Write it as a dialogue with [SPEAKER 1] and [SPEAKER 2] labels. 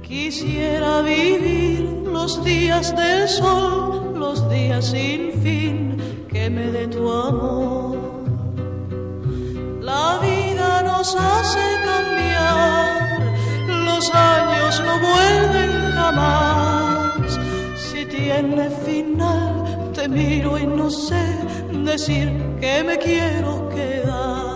[SPEAKER 1] Quisiera vivir los días del sol, los días sin fin que me dé tu amor. La vida nos hace cambiar, los años no vuelven jamás. Si tiene final, te miro y no sé decir que me quiero quedar.